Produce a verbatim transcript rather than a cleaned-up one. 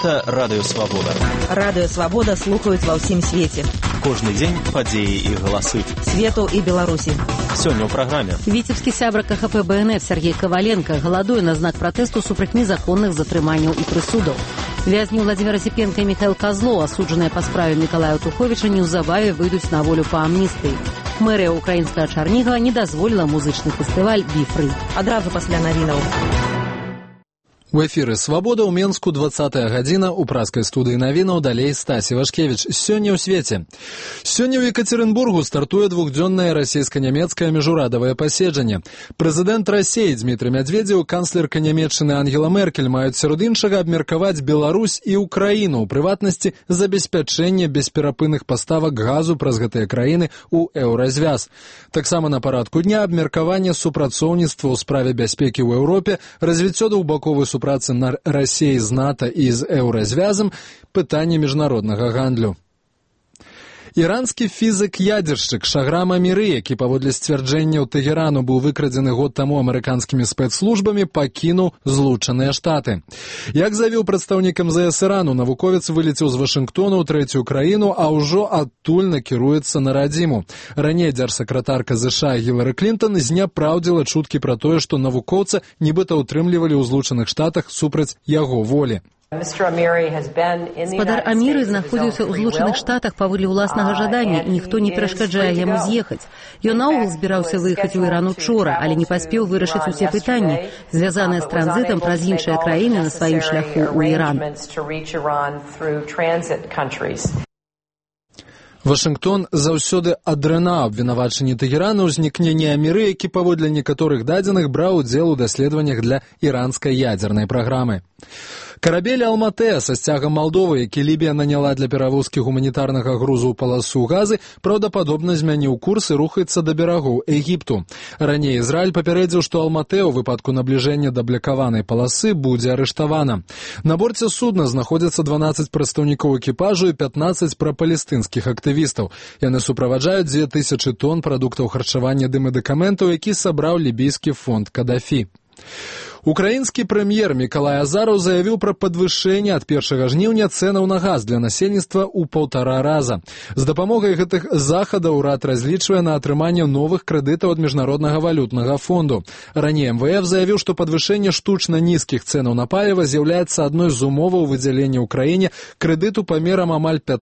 Гэта Радыё Свабода. Радыё Свабода слухаюць ва ўсім свеце. Кожны дзень падзеі і галасы. Свету і Беларусі. Сёння ў праграме. Віцебскі сябра КХП БНФ Сергей Коваленко галадуе на знак пратэсту супраць незаконных затрыманняў і прысудаў. Вязні Владимир Осипенко и Михаил Козлов, осудженные по справе Миколая Туховича, неўзабаве выйдуць на волю по амністыі. Мэрыя украінскага Чарнігава не дазволіла музычны фестываль «Бі-фры». Адразу пасля навінаў. У эфіры «Свабода» ў Менску двадцатая гадзіна, у праскай студыі навінаў далей Стась Івашкевіч. Сёння ў свеце. Сёння ў Екатеринбургу стартуе двухдзённае расійска-нямецкае міжурадавае паседжанне. Прэзідэнт Расіі Дмітрый Мядведзеў, канцлерка Нямецчыны Ангела Меркель маюць сярод іншага абмеркаваць Беларусь і Украіну, у прыватнасці забеспячэнне бесперапынных паставак газу праз гэтыя краіны ў еўразвяз. Таксама на парадку дня абмеркаванне супрацоўніцтва ў справе бяспекі ў Еўропе, развіццё двухбаковай супрацы працы на Расіі з НАТО і з еўразвязам, пытанне міжнароднага гандлю. Іранскі фізык-ядзершчык Шаграм Аміры, які паводле сцвярджэнняў Тэгерану быў выкрадзены год таму амерыканскімі спецслужбамі, пакінуў Злучаныя Штаты. Як заявіў прадстаўнік эм зэ эс Ірану, навуковец вылецеў з Вашынгтона ў трэцюю краіну, а ўжо адтуль накіруецца на радзіму. Раней дзяржсакратарка ЗША Гілары Клінтон зняпраўдзіла чуткі пра тое, што навукоўца нібыта ўтрымлівалі ў Злучаных Штатах супраць яго волі. Спадар Аміры знаходзіўся ў Злучаных Штатах паводле ўласнага жадання, і ніхто не перашкаджае яму з'ехаць. Ён наогул збіраўся выехаць у Іран учора, але не паспеў вырашыць усе пытанні, звязаныя з транзітам праз іншыя краіны на сваім шляху ў Іран. Вашынгтон заўсёды адрынаў абвінавачанні Тэгерана ў ўзнікненні Аміры, які паводле некаторых дадзеных браў удзел у даследаваннях для іранскай ядзернай праграмы. Карабель «Алматэа» са сцягам Малдовы, які Лібія наняла для перавозкі гуманітарнага грузу ў паласу Газы, праўдападобна змяніў курс і рухаецца да берагоў Егіпту. Раней Ізраіль папярэдзіў, што «Алматэа» у выпадку набліжэння да блакаванай паласы будзе арыштавана. На борце судна знаходзяцца дванаццаць прадстаўнікоў экіпажу і пятнаццаць прапалестынскіх актывістаў. Яны суправаджаюць дзве тысячы тонн прадуктаў харчавання ды медыкаментаў, які сабраў лібійскі фонд Кадафі. Украінскі прэм'ер Мікалай Азараў заявіў пра падвышэнне ад першага жніўня цэнаў на газ для насельніцтва ў паўтара раза. З дапамогай гэтых захадаў урад разлічвае на атрыманне новых крэдытаў ад міжнароднага валютнага фонду. Раней эм вэ эф заявіў, што падвышэнне штучна нізкіх цэнаў на паліва з'яўляецца адной з умоваў выдзялення ў краіне крэдыту памерам амаль